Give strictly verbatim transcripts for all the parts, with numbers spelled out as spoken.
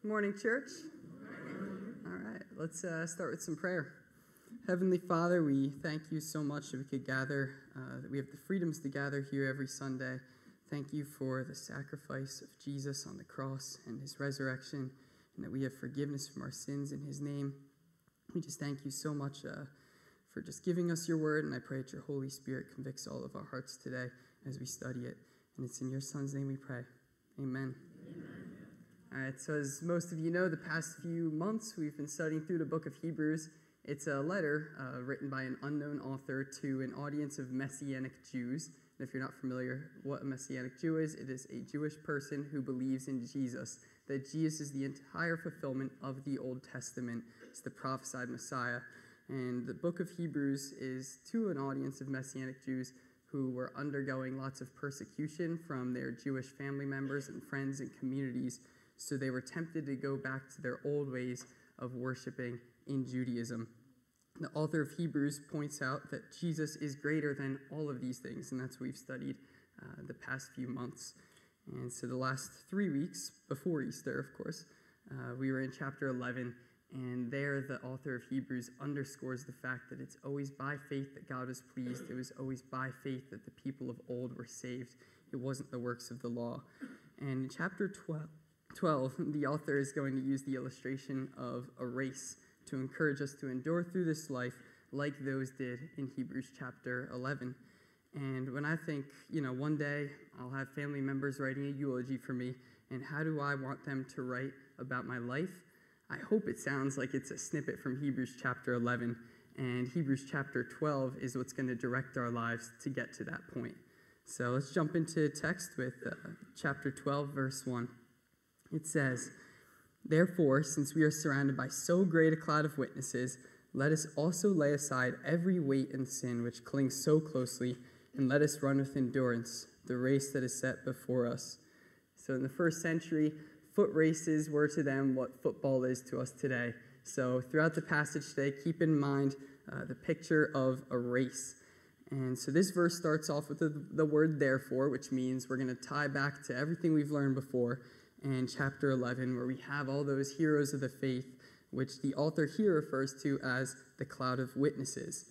Good morning, church. All right, let's uh, start with some prayer. Heavenly Father, we thank you so much that we could gather, uh, that we have the freedoms to gather here every Sunday. Thank you for the sacrifice of Jesus on the cross and his resurrection, and that we have forgiveness from our sins in his name. We just thank you so much uh, for just giving us your word, and I pray that your Holy Spirit convicts all of our hearts today as we study it. And it's in your Son's name we pray. Amen. Amen. All right, so as most of you know, the past few months we've been studying through the book of Hebrews. It's a letter uh, written by an unknown author to an audience of Messianic Jews. And if you're not familiar what a Messianic Jew is, it is a Jewish person who believes in Jesus, that Jesus is the entire fulfillment of the Old Testament. It's the prophesied Messiah. And the book of Hebrews is to an audience of Messianic Jews who were undergoing lots of persecution from their Jewish family members and friends and communities. So they were tempted to go back to their old ways of worshiping in Judaism. The author of Hebrews points out that Jesus is greater than all of these things, and that's what we've studied uh, the past few months. And so the last three weeks, before Easter, of course, uh, we were in chapter eleven, and there the author of Hebrews underscores the fact that it's always by faith that God was pleased. It was always by faith that the people of old were saved. It wasn't the works of the law. And in chapter twelve, twelve, the author is going to use the illustration of a race to encourage us to endure through this life like those did in Hebrews chapter eleven. And when I think, you know, one day I'll have family members writing a eulogy for me, and how do I want them to write about my life? I hope it sounds like it's a snippet from Hebrews chapter eleven, and Hebrews chapter twelve is what's going to direct our lives to get to that point. So let's jump into text with uh, chapter twelve, verse one. It says, "Therefore, since we are surrounded by so great a cloud of witnesses, let us also lay aside every weight and sin which clings so closely, and let us run with endurance the race that is set before us." So in the first century, foot races were to them what football is to us today. So throughout the passage today, keep in mind uh, the picture of a race. And so this verse starts off with the, the word therefore, which means we're going to tie back to everything we've learned before in chapter eleven, where we have all those heroes of the faith, which the author here refers to as the cloud of witnesses.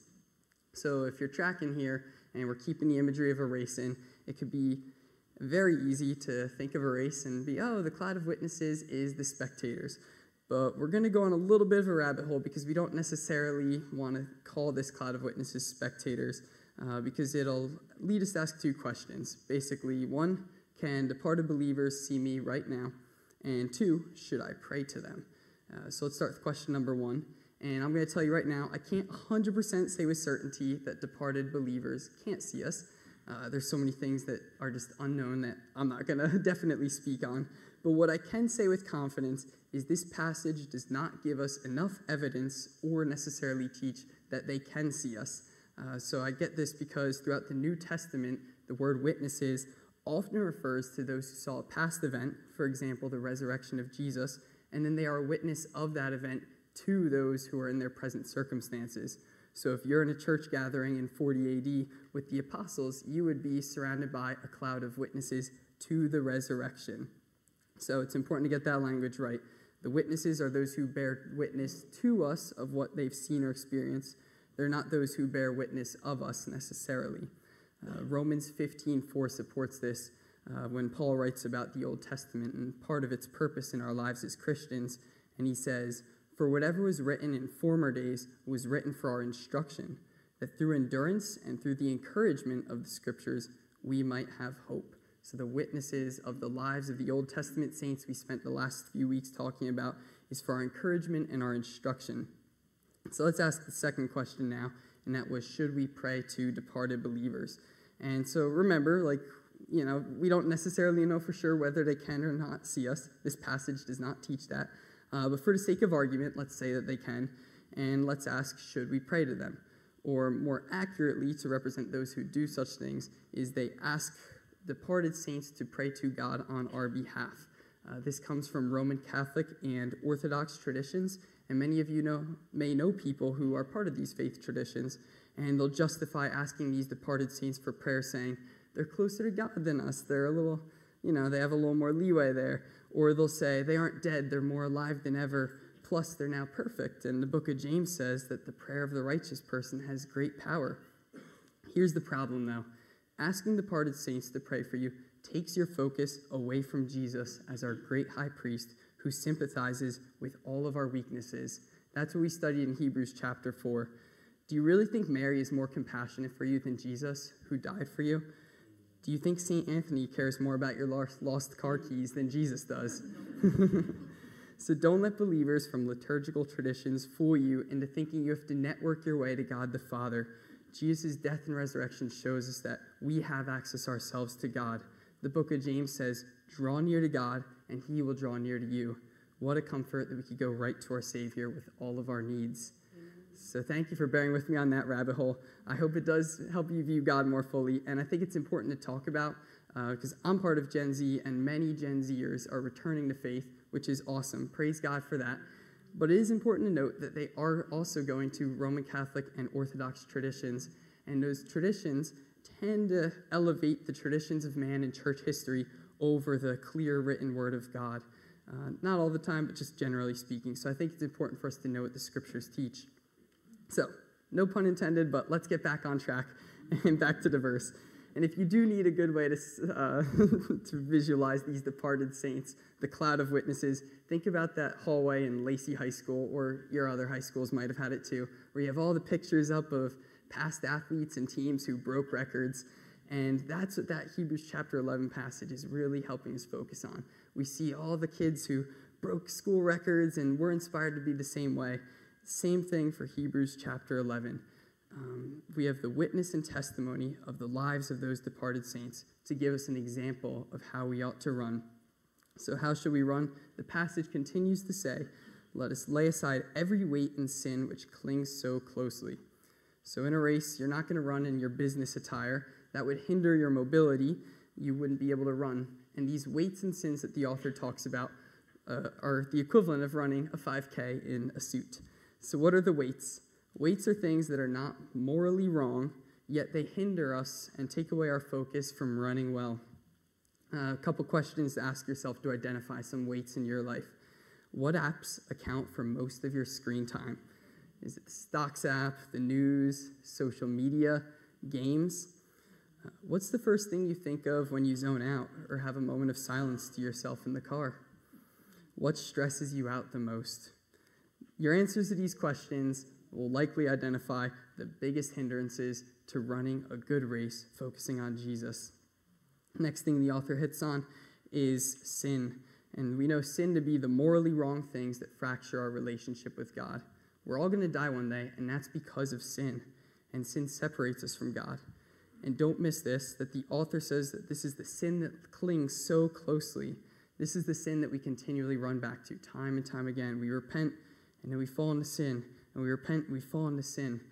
So if you're tracking here and we're keeping the imagery of a race in, it could be very easy to think of a race and be, oh, the cloud of witnesses is the spectators. But we're going to go on a little bit of a rabbit hole because we don't necessarily want to call this cloud of witnesses spectators uh, because it'll lead us to ask two questions. Basically, one, can departed believers see me right now? And two, should I pray to them? Uh, so let's start with question number one. And I'm going to tell you right now, I can't one hundred percent say with certainty that departed believers can't see us. Uh, there's so many things that are just unknown that I'm not going to definitely speak on. But what I can say with confidence is this passage does not give us enough evidence or necessarily teach that they can see us. Uh, so I get this because throughout the New Testament, the word witnesses often refers to those who saw a past event, for example, the resurrection of Jesus, and then they are a witness of that event to those who are in their present circumstances. So if you're in a church gathering in forty A D with the apostles, you would be surrounded by a cloud of witnesses to the resurrection. So it's important to get that language right. The witnesses are those who bear witness to us of what they've seen or experienced. They're not those who bear witness of us necessarily. Uh, Romans fifteen four supports this uh, when Paul writes about the Old Testament and part of its purpose in our lives as Christians. And he says, "For whatever was written in former days was written for our instruction, that through endurance and through the encouragement of the Scriptures we might have hope." So the witnesses of the lives of the Old Testament saints we spent the last few weeks talking about is for our encouragement and our instruction. So let's ask the second question now, and that was, should we pray to departed believers? And so remember, like, you know, we don't necessarily know for sure whether they can or not see us. This passage does not teach that. Uh, but for the sake of argument, let's say that they can, and let's ask, should we pray to them? Or more accurately, to represent those who do such things, is they ask departed saints to pray to God on our behalf. Uh, this comes from Roman Catholic and Orthodox traditions, and many of you know may know people who are part of these faith traditions, and they'll justify asking these departed saints for prayer, saying, they're closer to God than us. They're a little you know, they have a little more leeway there. Or they'll say they aren't dead, they're more alive than ever, plus they're now perfect. And the book of James says that the prayer of the righteous person has great power. Here's the problem, though. Asking departed saints to pray for you takes your focus away from Jesus as our great high priest who sympathizes with all of our weaknesses. That's what we studied in Hebrews chapter four. Do you really think Mary is more compassionate for you than Jesus, who died for you? Do you think Saint Anthony cares more about your lost car keys than Jesus does? So don't let believers from liturgical traditions fool you into thinking you have to network your way to God the Father. Jesus' death and resurrection shows us that we have access ourselves to God. The book of James says, draw near to God, and he will draw near to you. What a comfort that we could go right to our Savior with all of our needs. So thank you for bearing with me on that rabbit hole. I hope it does help you view God more fully. And I think it's important to talk about because uh, I'm part of Gen Z, and many Gen Zers are returning to faith, which is awesome. Praise God for that. But it is important to note that they are also going to Roman Catholic and Orthodox traditions, and those traditions tend to elevate the traditions of man in church history over the clear written word of God. Uh, not all the time, but just generally speaking. So I think it's important for us to know what the scriptures teach. So, no pun intended, but let's get back on track and back to the verse. And if you do need a good way to, uh, to visualize these departed saints, the cloud of witnesses, think about that hallway in Lacey High School, or your other high schools might have had it too, where you have all the pictures up of past athletes and teams who broke records. And that's what that Hebrews chapter eleven passage is really helping us focus on. We see all the kids who broke school records, and we're inspired to be the same way. Same thing for Hebrews chapter eleven. Um, we have the witness and testimony of the lives of those departed saints to give us an example of how we ought to run. So how should we run? The passage continues to say, let us lay aside every weight and sin which clings so closely. So in a race, you're not going to run in your business attire. That would hinder your mobility. You wouldn't be able to run. And these weights and sins that the author talks about uh, are the equivalent of running a five K in a suit. So what are the weights? Weights are things that are not morally wrong, yet they hinder us and take away our focus from running well. Uh, a couple questions to ask yourself to identify some weights in your life. What apps account for most of your screen time? Is it the Stocks app, the news, social media, games? Uh, what's the first thing you think of when you zone out or have a moment of silence to yourself in the car? What stresses you out the most? Your answers to these questions will likely identify the biggest hindrances to running a good race, focusing on Jesus. Next thing the author hits on is sin. And we know sin to be the morally wrong things that fracture our relationship with God. We're all going to die one day, and that's because of sin. And sin separates us from God. And don't miss this, that the author says that this is the sin that clings so closely. This is the sin that we continually run back to time and time again. We repent, and then we fall into sin. And we repent, and we fall into sin.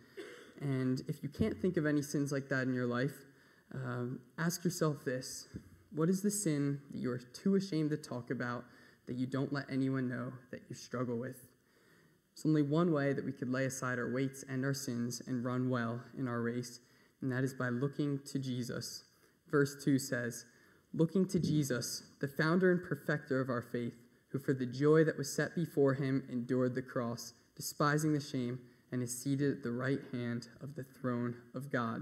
And if you can't think of any sins like that in your life, um, ask yourself this. What is the sin that you are too ashamed to talk about, that you don't let anyone know that you struggle with? There's only one way that we could lay aside our weights and our sins and run well in our race, and that is by looking to Jesus. Verse two says, looking to Jesus, the founder and perfecter of our faith, who for the joy that was set before him endured the cross, despising the shame, and is seated at the right hand of the throne of God.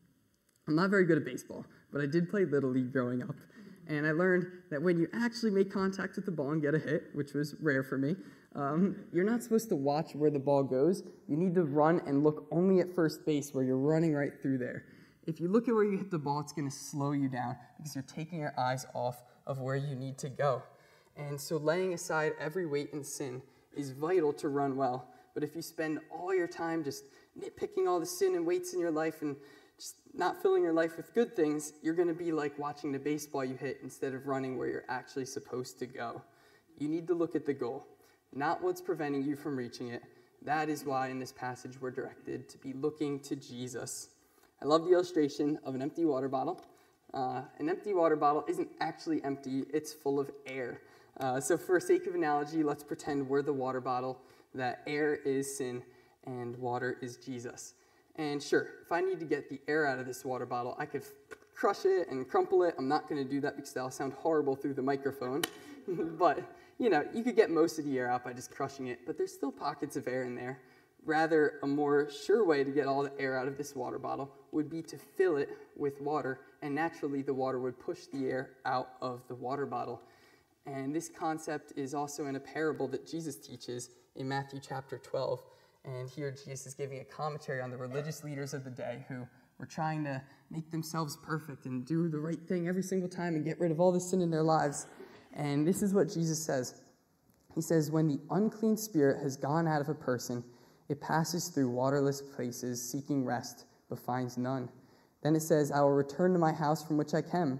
I'm not very good at baseball, but I did play Little League growing up, and I learned that when you actually make contact with the ball and get a hit, which was rare for me, um, you're not supposed to watch where the ball goes. You need to run and look only at first base where you're running right through there. If you look at where you hit the ball, it's going to slow you down because you're taking your eyes off of where you need to go. And so laying aside every weight and sin is vital to run well. But if you spend all your time just nitpicking all the sin and weights in your life and just not filling your life with good things, you're going to be like watching the baseball you hit instead of running where you're actually supposed to go. You need to look at the goal, not what's preventing you from reaching it. That is why in this passage we're directed to be looking to Jesus. I love the illustration of an empty water bottle. Uh, an empty water bottle isn't actually empty, it's full of air. Uh, so for sake of analogy, let's pretend we're the water bottle, that air is sin and water is Jesus. And sure, if I need to get the air out of this water bottle, I could crush it and crumple it. I'm not going to do that because that'll sound horrible through the microphone. But, you know, you could get most of the air out by just crushing it, but there's still pockets of air in there. Rather, a more sure way to get all the air out of this water bottle would be to fill it with water, and naturally the water would push the air out of the water bottle. And this concept is also in a parable that Jesus teaches in Matthew chapter twelve. And here Jesus is giving a commentary on the religious leaders of the day who were trying to make themselves perfect and do the right thing every single time and get rid of all the sin in their lives. And this is what Jesus says. He says, when the unclean spirit has gone out of a person, it passes through waterless places seeking rest, but finds none. Then it says, I will return to my house from which I came.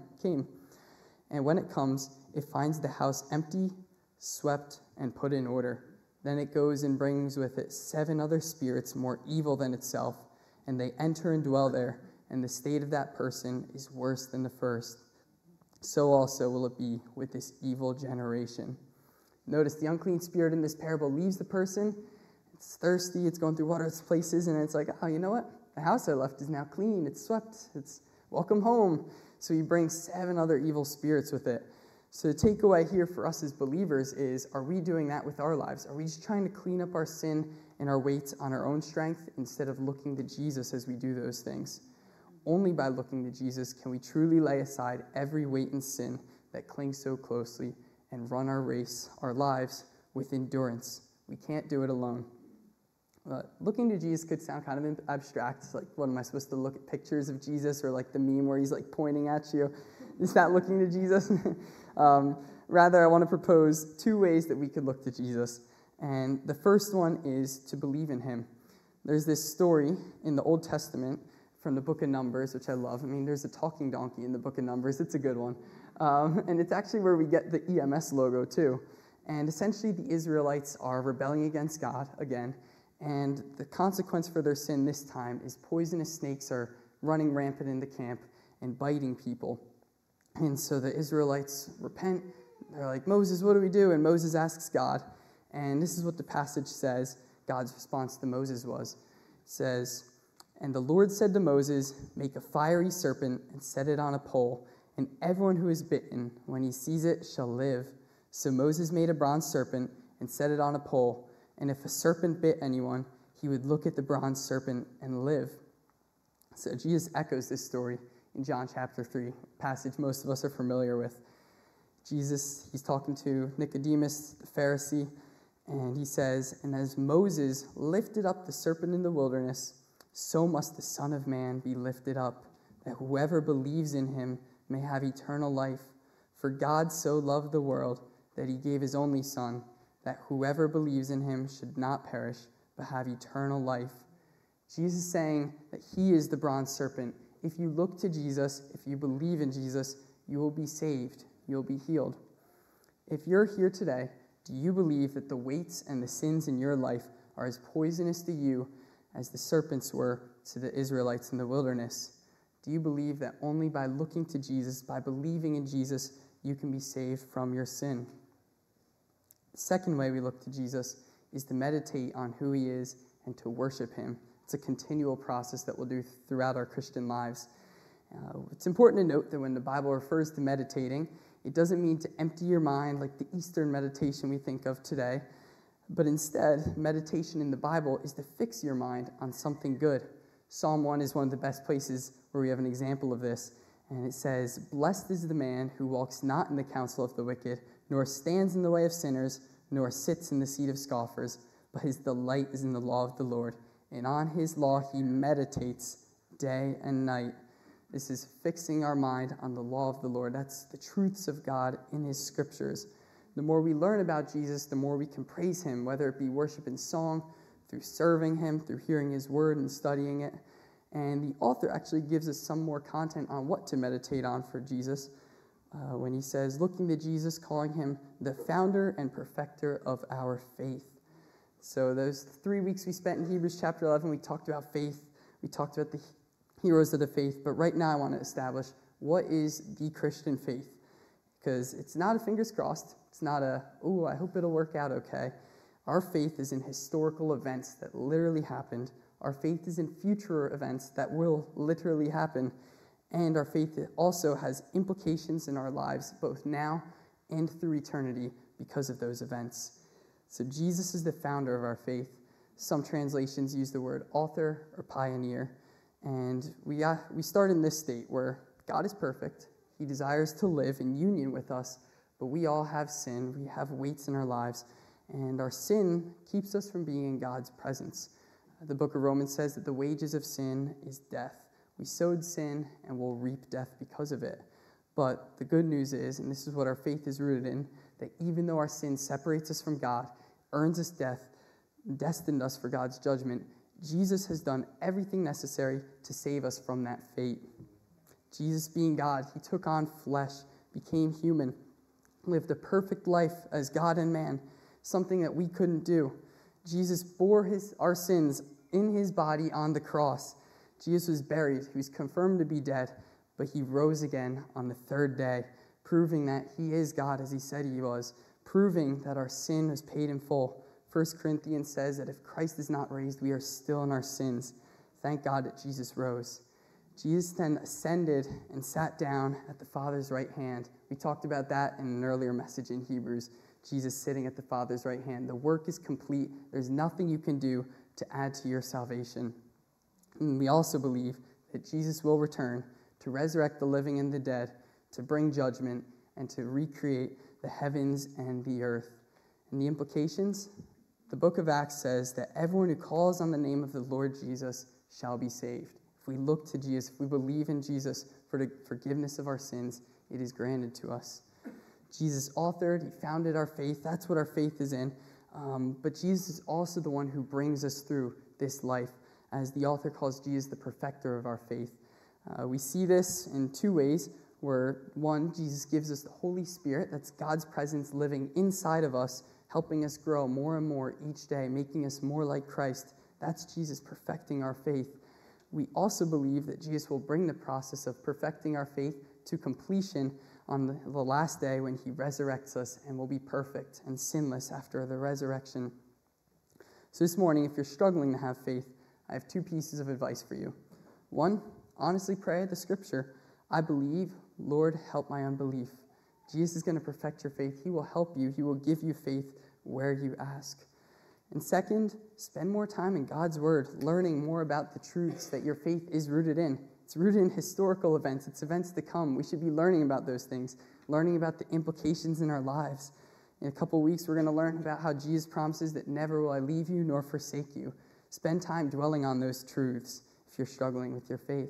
And when it comes, it finds the house empty, swept, and put in order. Then it goes and brings with it seven other spirits more evil than itself, and they enter and dwell there, and the state of that person is worse than the first. So also will it be with this evil generation. Notice the unclean spirit in this parable leaves the person. It's thirsty, it's going through waterless places, and it's like, oh, you know what? The house I left is now clean, it's swept, it's welcome home. So he brings seven other evil spirits with it. So the takeaway here for us as believers is, are we doing that with our lives? Are we just trying to clean up our sin and our weights on our own strength instead of looking to Jesus as we do those things? Only by looking to Jesus can we truly lay aside every weight and sin that clings so closely and run our race, our lives, with endurance. We can't do it alone. Uh, looking to Jesus could sound kind of abstract. Like, what am I supposed to look at pictures of Jesus, or like the meme where he's like pointing at you? Is that looking to Jesus? um, rather, I want to propose two ways that we could look to Jesus. And the first one is to believe in him. There's this story in the Old Testament from the book of Numbers, which I love. I mean, there's a talking donkey in the book of Numbers. It's a good one. Um, and it's actually where we get the E M S logo, too. And essentially, the Israelites are rebelling against God again. And the consequence for their sin this time is poisonous snakes are running rampant in the camp and biting people. And so the Israelites repent. They're like, Moses, what do we do? And Moses asks God. And this is what the passage says God's response to Moses was. It says, and the Lord said to Moses, make a fiery serpent and set it on a pole, and everyone who is bitten, when he sees it, shall live. So Moses made a bronze serpent and set it on a pole. And if a serpent bit anyone, he would look at the bronze serpent and live. So Jesus echoes this story in John chapter three, a passage most of us are familiar with. Jesus, he's talking to Nicodemus, the Pharisee, and he says, and as Moses lifted up the serpent in the wilderness, so must the Son of Man be lifted up, that whoever believes in him may have eternal life. For God so loved the world that he gave his only Son, that whoever believes in him should not perish, but have eternal life. Jesus is saying that he is the bronze serpent. If you look to Jesus, if you believe in Jesus, you will be saved. You'll be healed. If you're here today, do you believe that the weights and the sins in your life are as poisonous to you as the serpents were to the Israelites in the wilderness? Do you believe that only by looking to Jesus, by believing in Jesus, you can be saved from your sin? The second way we look to Jesus is to meditate on who he is and to worship him. It's a continual process that we'll do throughout our Christian lives. Uh, it's important to note that when the Bible refers to meditating, it doesn't mean to empty your mind like the Eastern meditation we think of today, but instead, meditation in the Bible is to fix your mind on something good. Psalm one is one of the best places where we have an example of this, and it says, blessed is the man who walks not in the counsel of the wicked, nor stands in the way of sinners, nor sits in the seat of scoffers, but his delight is in the law of the Lord, and on his law he meditates day and night. This is fixing our mind on the law of the Lord. That's the truths of God in his scriptures. The more we learn about Jesus, the more we can praise him, whether it be worship and song, through serving him, through hearing his word and studying it. And the author actually gives us some more content on what to meditate on for Jesus uh, when he says, looking to Jesus, calling him the founder and perfecter of our faith. So those three weeks we spent in Hebrews chapter eleven, we talked about faith. We talked about the heroes of the faith. But right now I want to establish what is the Christian faith. Because it's not a fingers crossed. It's not a, ooh, I hope it'll work out okay. Our faith is in historical events that literally happened. Our faith is in future events that will literally happen. And our faith also has implications in our lives, both now and through eternity, because of those events. So Jesus is the founder of our faith. Some translations use the word author or pioneer. And we, uh, we start in this state where God is perfect. He desires to live in union with us, but we all have sin. We have weights in our lives, and our sin keeps us from being in God's presence. The book of Romans says that the wages of sin is death. We sowed sin and will reap death because of it. But the good news is, and this is what our faith is rooted in, that even though our sin separates us from God, earns us death, destined us for God's judgment, Jesus has done everything necessary to save us from that fate. Jesus being God, he took on flesh, became human, lived a perfect life as God and man, something that we couldn't do. Jesus bore his, our sins in his body on the cross. Jesus was buried. He was confirmed to be dead, but he rose again on the third day, proving that he is God as he said he was, proving that our sin was paid in full. First Corinthians says that if Christ is not raised, we are still in our sins. Thank God that Jesus rose. Jesus then ascended and sat down at the Father's right hand. We talked about that in an earlier message in Hebrews, Jesus sitting at the Father's right hand. The work is complete. There's nothing you can do to add to your salvation. And we also believe that Jesus will return to resurrect the living and the dead, to bring judgment, and to recreate the heavens and the earth. And the implications? The book of Acts says that everyone who calls on the name of the Lord Jesus shall be saved. If we look to Jesus, if we believe in Jesus for the forgiveness of our sins, it is granted to us. Jesus authored, he founded our faith. That's what our faith is in. Um, but Jesus is also the one who brings us through this life, as the author calls Jesus the perfecter of our faith. Uh, we see this in two ways, where one, Jesus gives us the Holy Spirit, that's God's presence living inside of us, helping us grow more and more each day, making us more like Christ. That's Jesus perfecting our faith. We also believe that Jesus will bring the process of perfecting our faith to completion on the, the last day when he resurrects us and will be perfect and sinless after the resurrection. So this morning, if you're struggling to have faith, I have two pieces of advice for you. One, honestly pray the scripture, I believe, Lord, help my unbelief. Jesus is going to perfect your faith. He will help you. He will give you faith where you ask. And second, spend more time in God's word, learning more about the truths that your faith is rooted in. It's rooted in historical events. It's events to come. We should be learning about those things, learning about the implications in our lives. In a couple weeks, we're going to learn about how Jesus promises that never will I leave you nor forsake you. Spend time dwelling on those truths if you're struggling with your faith.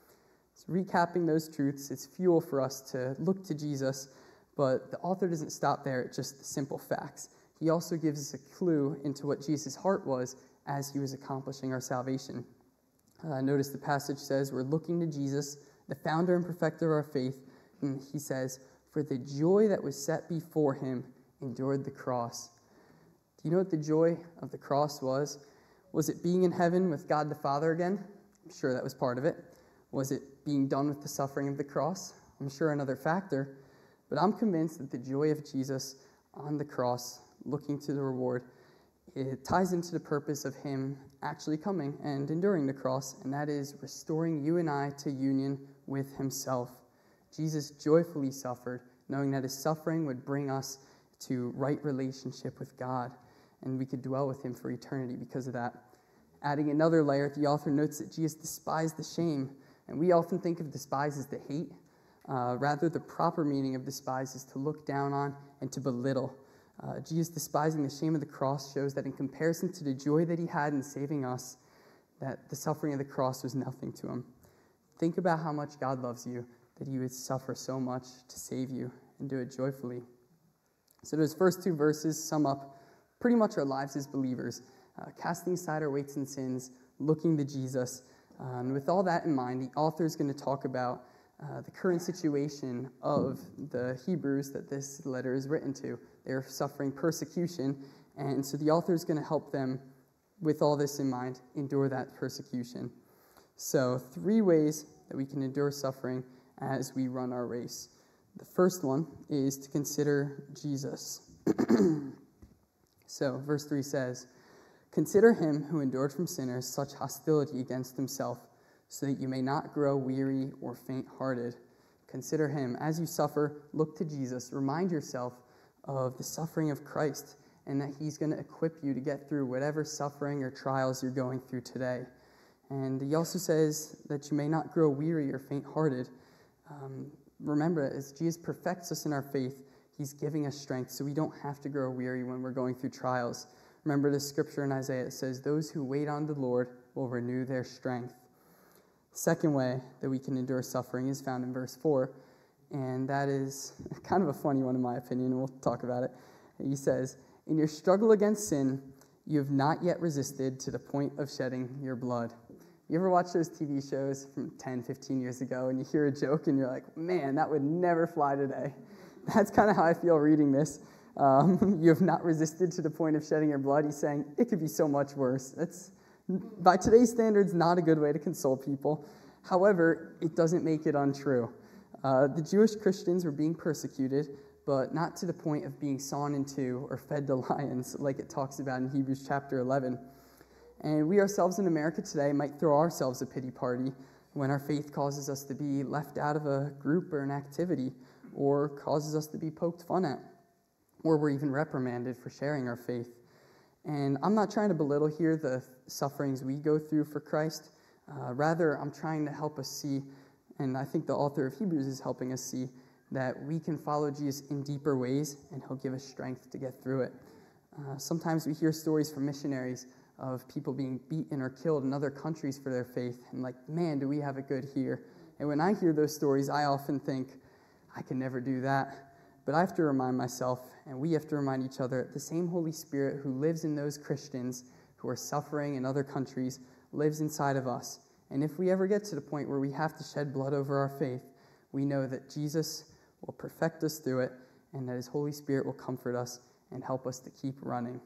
So recapping those truths, it's fuel for us to look to Jesus, but the author doesn't stop there at just the simple facts. He also gives us a clue into what Jesus' heart was as he was accomplishing our salvation. Uh, notice the passage says we're looking to Jesus, the founder and perfecter of our faith, and he says, for the joy that was set before him endured the cross. Do you know what the joy of the cross was? Was it being in heaven with God the Father again? I'm sure that was part of it. Was it being done with the suffering of the cross? I'm sure another factor. But I'm convinced that the joy of Jesus on the cross, looking to the reward, it ties into the purpose of him actually coming and enduring the cross, and that is restoring you and I to union with himself. Jesus joyfully suffered, knowing that his suffering would bring us to right relationship with God, and we could dwell with him for eternity because of that. Adding another layer, the author notes that Jesus despised the shame, and we often think of despise as the hate. Uh, rather, the proper meaning of despise is to look down on and to belittle. Uh, Jesus despising the shame of the cross shows that in comparison to the joy that he had in saving us, that the suffering of the cross was nothing to him. Think about how much God loves you, that he would suffer so much to save you and do it joyfully. So those first two verses sum up pretty much our lives as believers, uh, casting aside our weights and sins, looking to Jesus. Uh, and with all that in mind, the author is going to talk about uh, the current situation of the Hebrews that this letter is written to. They're suffering persecution, and so the author is going to help them, with all this in mind, endure that persecution. So three ways that we can endure suffering as we run our race. The first one is to consider Jesus. So verse three says, consider him who endured from sinners such hostility against himself, so that you may not grow weary or faint-hearted. Consider him. As you suffer, look to Jesus. Remind yourself of the suffering of Christ and that he's going to equip you to get through whatever suffering or trials you're going through today. And he also says that you may not grow weary or faint-hearted. Um, remember, as Jesus perfects us in our faith, he's giving us strength so we don't have to grow weary when we're going through trials. Remember the scripture in Isaiah that says, those who wait on the Lord will renew their strength. The second way that we can endure suffering is found in verse four, and that is kind of a funny one in my opinion, and we'll talk about it. He says, in your struggle against sin, you have not yet resisted to the point of shedding your blood. You ever watch those T V shows from ten, fifteen years ago, and you hear a joke, and you're like, man, that would never fly today? That's kind of how I feel reading this. Um, you have not resisted to the point of shedding your blood. He's saying it could be so much worse. That's, by today's standards, not a good way to console people. However, it doesn't make it untrue. Uh, the Jewish Christians were being persecuted, but not to the point of being sawn in two or fed to lions, like it talks about in Hebrews chapter eleven. And we ourselves in America today might throw ourselves a pity party when our faith causes us to be left out of a group or an activity, or causes us to be poked fun at, or we're even reprimanded for sharing our faith. And I'm not trying to belittle here the sufferings we go through for Christ. Uh, rather, I'm trying to help us see, and I think the author of Hebrews is helping us see, that we can follow Jesus in deeper ways, and he'll give us strength to get through it. Uh, sometimes we hear stories from missionaries of people being beaten or killed in other countries for their faith, and like, man, do we have it good here. And when I hear those stories, I often think, I can never do that. But I have to remind myself, and we have to remind each other, the same Holy Spirit who lives in those Christians who are suffering in other countries lives inside of us. And if we ever get to the point where we have to shed blood over our faith, we know that Jesus will perfect us through it, and that his Holy Spirit will comfort us and help us to keep running.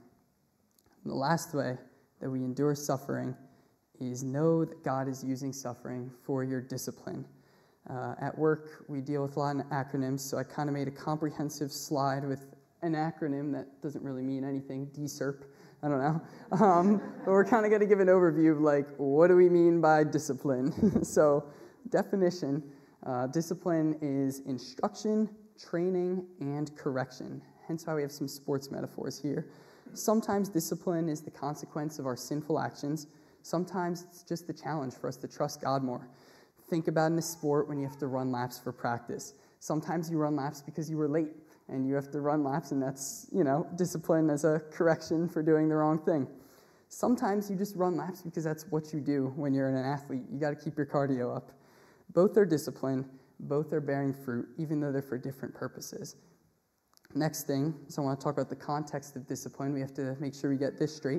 And the last way that we endure suffering is know that God is using suffering for your discipline. Uh, at work, we deal with a lot of acronyms, so I kind of made a comprehensive slide with an acronym that doesn't really mean anything, D S E R P, I don't know. Um, but we're kind of going to give an overview of, like, what do we mean by discipline? So, definition, uh, discipline is instruction, training, and correction. Hence why we have some sports metaphors here. Sometimes discipline is the consequence of our sinful actions. Sometimes it's just the challenge for us to trust God more. Think about in a sport when you have to run laps for practice. Sometimes you run laps because you were late, and you have to run laps, and that's, you know, discipline as a correction for doing the wrong thing. Sometimes you just run laps because that's what you do when you're an athlete. You got to keep your cardio up. Both are discipline. Both are bearing fruit, even though they're for different purposes. Next thing, so I want to talk about the context of discipline. We have to make sure we get this straight.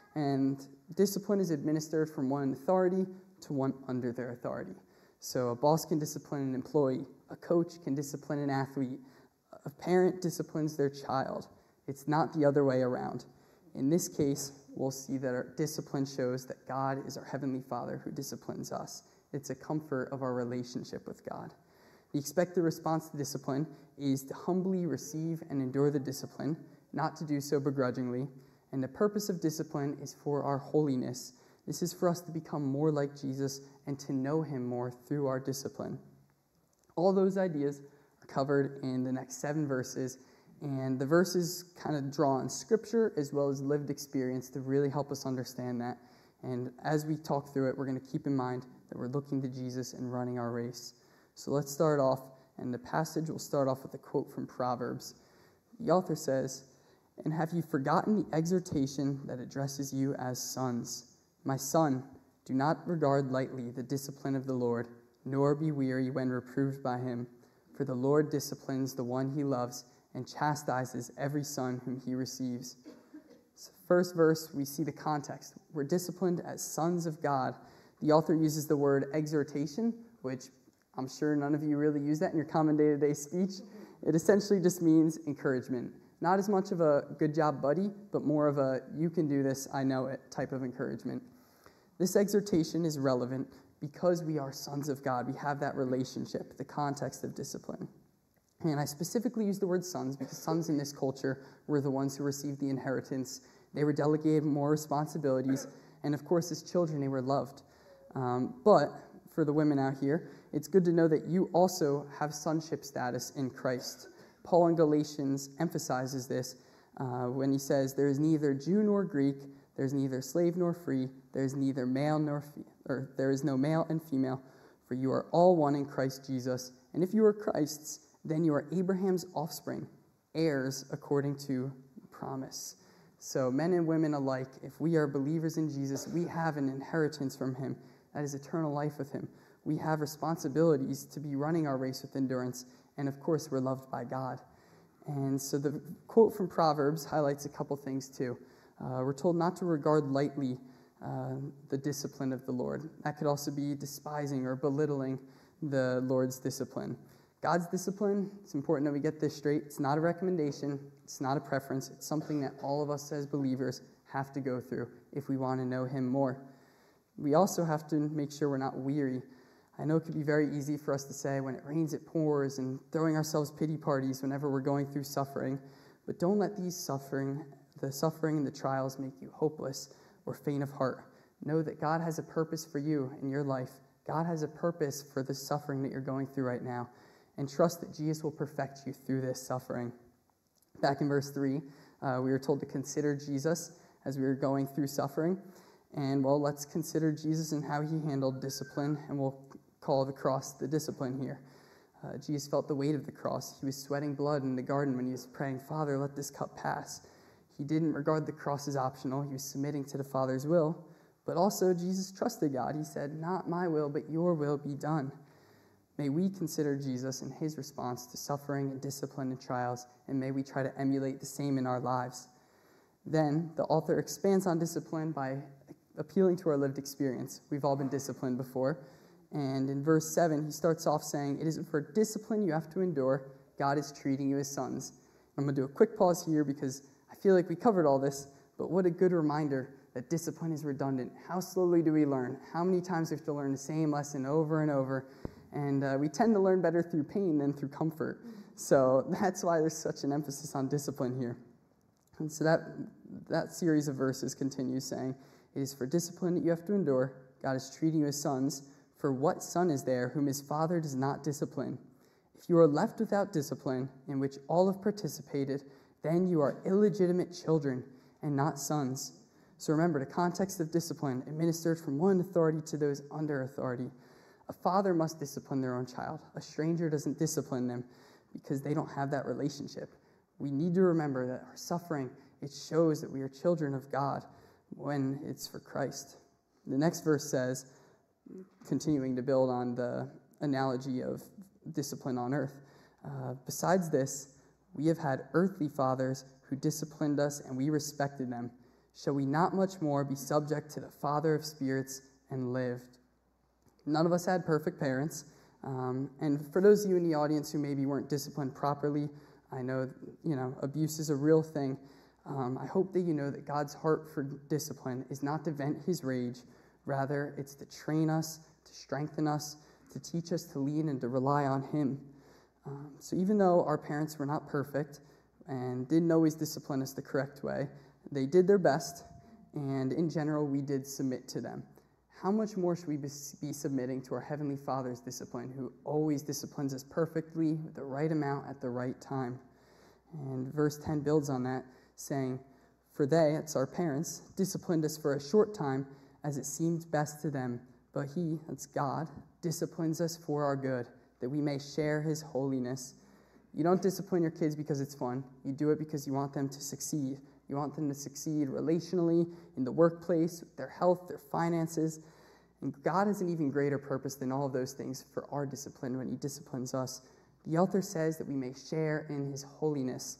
And discipline is administered from one in authority to one under their authority. So a boss can discipline an employee. A coach can discipline an athlete. A parent disciplines their child. It's not the other way around. In this case, we'll see that our discipline shows that God is our Heavenly Father who disciplines us. It's a comfort of our relationship with God. The expected response to discipline is to humbly receive and endure the discipline, not to do so begrudgingly. And the purpose of discipline is for our holiness. This is for us to become more like Jesus and to know him more through our discipline. All those ideas are covered in the next seven verses, and the verses kind of draw on scripture as well as lived experience to really help us understand that. And as we talk through it, we're going to keep in mind that we're looking to Jesus and running our race. So let's start off, and the passage will start off with a quote from Proverbs. The author says, "And have you forgotten the exhortation that addresses you as sons? My son, do not regard lightly the discipline of the Lord, nor be weary when reproved by him. For the Lord disciplines the one he loves and chastises every son whom he receives." So first verse, we see the context. We're disciplined as sons of God. The author uses the word exhortation, which I'm sure none of you really use that in your common day-to-day speech. It essentially just means encouragement. Not as much of a good job, buddy, but more of a you can do this, I know it type of encouragement. This exhortation is relevant because we are sons of God. We have that relationship, the context of discipline. And I specifically use the word sons because sons in this culture were the ones who received the inheritance. They were delegated more responsibilities, and of course, as children, they were loved. Um, but for the women out here, it's good to know that you also have sonship status in Christ. Paul in Galatians emphasizes this uh, when he says, there is neither Jew nor Greek, there is neither slave nor free, there is neither male nor fe- or there is no male and female, for you are all one in Christ Jesus. And if you are Christ's, then you are Abraham's offspring, heirs according to promise. So men and women alike, if we are believers in Jesus, we have an inheritance from him. That is eternal life with him. We have responsibilities to be running our race with endurance. And of course, we're loved by God. And so the quote from Proverbs highlights a couple things too. Uh, we're told not to regard lightly uh, the discipline of the Lord. That could also be despising or belittling the Lord's discipline. God's discipline, it's important that we get this straight. It's not a recommendation. It's not a preference. It's something that all of us as believers have to go through if we want to know him more. We also have to make sure we're not weary. I know it could be very easy for us to say, when it rains, it pours, and throwing ourselves pity parties whenever we're going through suffering. But don't let these suffering, the suffering and the trials make you hopeless or faint of heart. Know that God has a purpose for you in your life. God has a purpose for the suffering that you're going through right now. And trust that Jesus will perfect you through this suffering. Back in verse three, uh, we were told to consider Jesus as we were going through suffering. And, well, let's consider Jesus and how he handled discipline, and we'll call the cross the discipline here. Uh, Jesus felt the weight of the cross. He was sweating blood in the garden when he was praying, Father, let this cup pass. He didn't regard the cross as optional. He was submitting to the Father's will. But also, Jesus trusted God. He said, not my will, but your will be done. May we consider Jesus and his response to suffering and discipline and trials, and may we try to emulate the same in our lives. Then, the author expands on discipline by appealing to our lived experience. We've all been disciplined before. And in verse seven, he starts off saying, it isn't for discipline you have to endure. God is treating you as sons. I'm going to do a quick pause here because I feel like we covered all this, but what a good reminder that discipline is redundant. How slowly do we learn? How many times do we have to learn the same lesson over and over? And uh, we tend to learn better through pain than through comfort. So that's why there's such an emphasis on discipline here. And so that that series of verses continues saying, it is for discipline that you have to endure. God is treating you as sons. For what son is there whom his father does not discipline? If you are left without discipline, in which all have participated, then you are illegitimate children and not sons. So remember, the context of discipline administered from one authority to those under authority. A father must discipline their own child. A stranger doesn't discipline them because they don't have that relationship. We need to remember that our suffering, it shows that we are children of God when it's for Christ. The next verse says, continuing to build on the analogy of discipline on earth, uh, besides this, we have had earthly fathers who disciplined us and we respected them. Shall we not much more be subject to the Father of spirits and live? None of us had perfect parents. Um, and for those of you in the audience who maybe weren't disciplined properly, I know, you know, abuse is a real thing. Um, I hope that you know that God's heart for discipline is not to vent his rage. Rather, it's to train us, to strengthen us, to teach us to lean and to rely on him. Um, so even though our parents were not perfect and didn't always discipline us the correct way, they did their best, and in general, we did submit to them. How much more should we be submitting to our Heavenly Father's discipline, who always disciplines us perfectly, with the right amount at the right time? And verse ten builds on that, saying, for they, that's our parents, disciplined us for a short time, as it seemed best to them. But he, that's God, disciplines us for our good, that we may share his holiness. You don't discipline your kids because it's fun. You do it because you want them to succeed. You want them to succeed relationally, in the workplace, with their health, their finances. And God has an even greater purpose than all of those things for our discipline when he disciplines us. The author says that we may share in his holiness.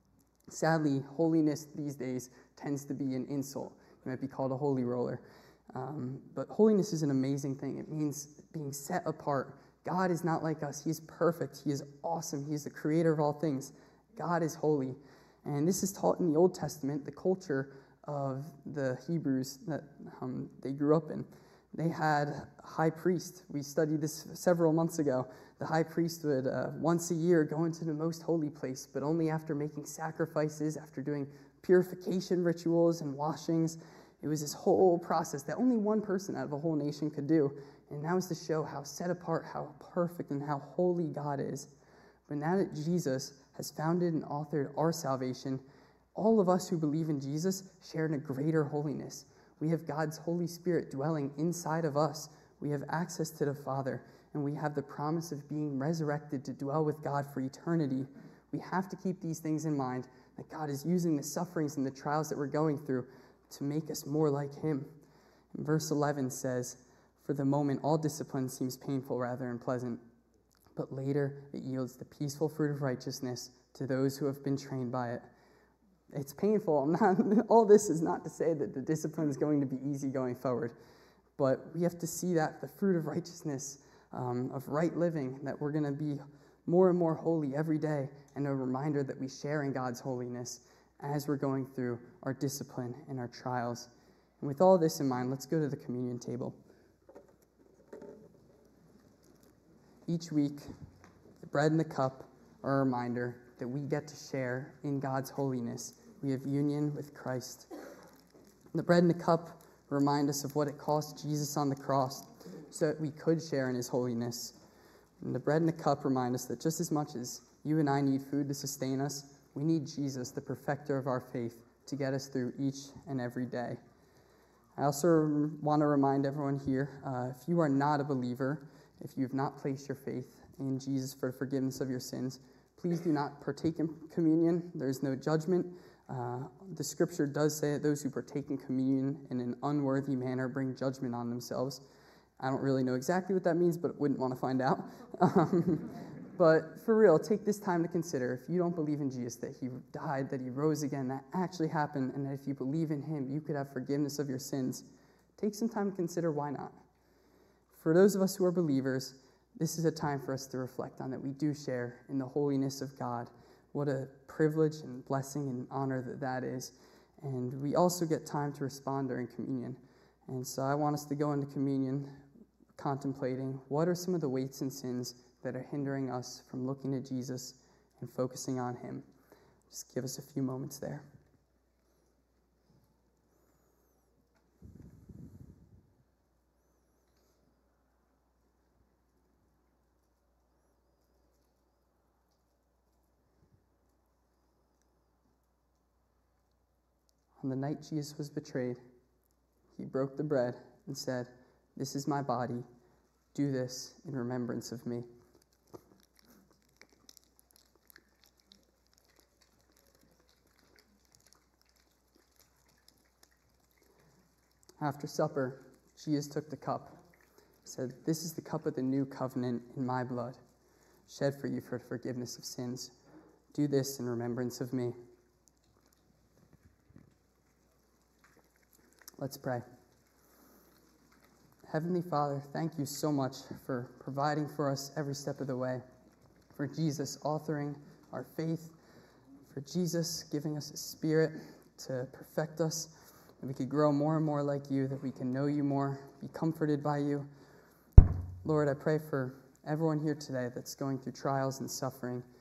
Sadly, holiness these days tends to be an insult. You might be called a holy roller. Um, but holiness is an amazing thing. It means being set apart. God is not like us. He is perfect. He is awesome. He is the creator of all things. God is holy. And this is taught in the Old Testament, the culture of the Hebrews that um, they grew up in. They had a high priest. We studied this several months ago. The high priest would uh, once a year go into the most holy place, but only after making sacrifices, after doing purification rituals and washings. It was this whole process that only one person out of a whole nation could do. And that was to show how set apart, how perfect, and how holy God is. But now that Jesus has founded and authored our salvation, all of us who believe in Jesus share in a greater holiness. We have God's Holy Spirit dwelling inside of us. We have access to the Father, and we have the promise of being resurrected to dwell with God for eternity. We have to keep these things in mind, that God is using the sufferings and the trials that we're going through to make us more like him. And verse eleven says, "For the moment, all discipline seems painful rather than pleasant, but later it yields the peaceful fruit of righteousness to those who have been trained by it." It's painful. I'm not, all this is not to say that the discipline is going to be easy going forward, but we have to see that the fruit of righteousness, um, of right living, that we're going to be more and more holy every day, and a reminder that we share in God's holiness as we're going through our discipline and our trials. And with all this in mind, let's go to the communion table. Each week, the bread and the cup are a reminder that we get to share in God's holiness. We have union with Christ. The bread and the cup remind us of what it cost Jesus on the cross so that we could share in his holiness. And the bread and the cup remind us that just as much as you and I need food to sustain us, we need Jesus, the perfecter of our faith, to get us through each and every day. I also want to remind everyone here, uh, if you are not a believer, if you have not placed your faith in Jesus for the forgiveness of your sins, please do not partake in communion. There's no judgment. Uh, the scripture does say that those who partake in communion in an unworthy manner bring judgment on themselves. I don't really know exactly what that means, but wouldn't want to find out. Um, but for real, take this time to consider, if you don't believe in Jesus, that he died, that he rose again, that actually happened, and that if you believe in him, you could have forgiveness of your sins. Take some time to consider why not. For those of us who are believers, this is a time for us to reflect on that we do share in the holiness of God. What a privilege and blessing and honor that that is. And we also get time to respond during communion. And so I want us to go into communion contemplating what are some of the weights and sins that are hindering us from looking at Jesus and focusing on him. Just give us a few moments there. On the night Jesus was betrayed, he broke the bread and said, "This is my body. Do this in remembrance of me." After supper, Jesus took the cup. He said, "This is the cup of the new covenant in my blood, shed for you for forgiveness of sins. Do this in remembrance of me." Let's pray. Heavenly Father, thank you so much for providing for us every step of the way, for Jesus authoring our faith, for Jesus giving us a spirit to perfect us, that we could grow more and more like you, that we can know you more, be comforted by you. Lord, I pray for everyone here today that's going through trials and suffering,